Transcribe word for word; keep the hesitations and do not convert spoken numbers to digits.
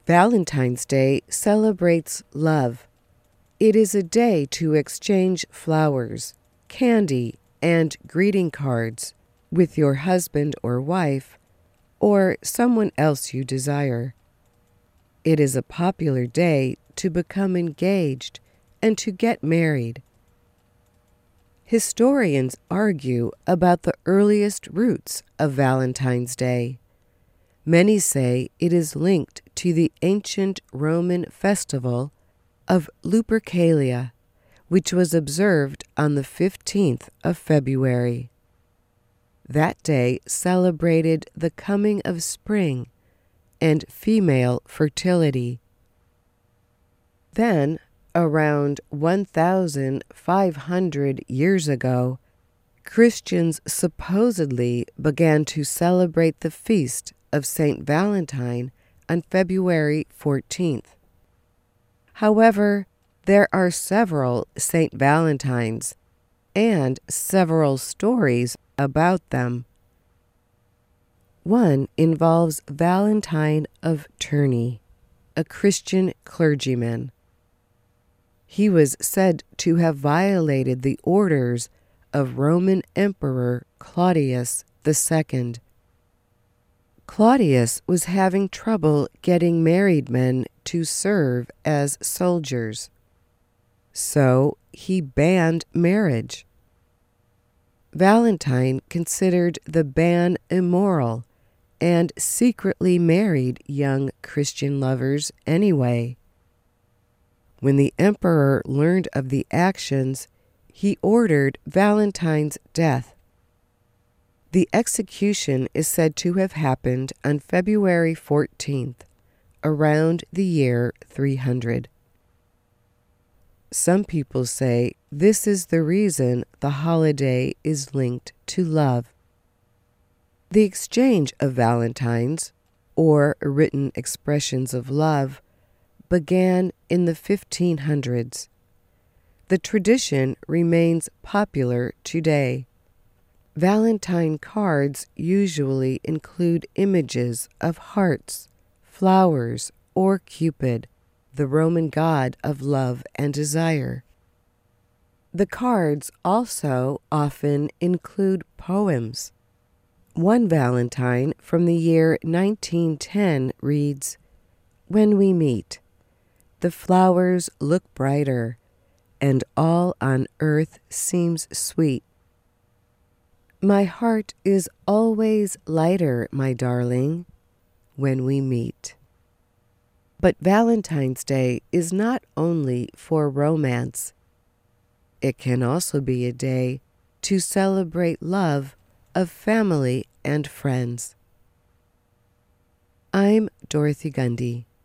Valentine's Day celebrates love. It is a day to exchange flowers, candy, and greeting cards with your husband or wife, or someone else you desire. It is a popular day to become engaged and to get married. Historians argue about the earliest roots of Valentine's Day. Many say it is linked to the ancient Roman festival of Lupercalia, which was observed on the fifteenth of February. That day celebrated the coming of spring and female fertility. Then, around one thousand five hundred years ago, Christians supposedly began to celebrate the feast of Saint Valentine on February fourteenth. However, there are several Saint Valentines and several stories about them. One involves Valentine of Terni, a Christian clergyman. He was said to have violated the orders of Roman Emperor Claudius the Second. Claudius was having trouble getting married men to serve as soldiers, so he banned marriage. Valentine considered the ban immoral and secretly married young Christian lovers anyway. When the emperor learned of the actions, he ordered Valentine's death. The execution is said to have happened on February fourteenth, around the year three hundred. Some people say this is the reason the holiday is linked to love. The exchange of valentines, or written expressions of love, began in the fifteen hundreds. The tradition remains popular today. Valentine cards usually include images of hearts, flowers, or Cupid, the Roman god of love and desire. The cards also often include poems. One Valentine from the year nineteen ten reads, "When we meet, the flowers look brighter, and all on earth seems sweet. My heart is always lighter, my darling, when we meet." But Valentine's Day is not only for romance. It can also be a day to celebrate love of family and friends. I'm Dorothy Gundy.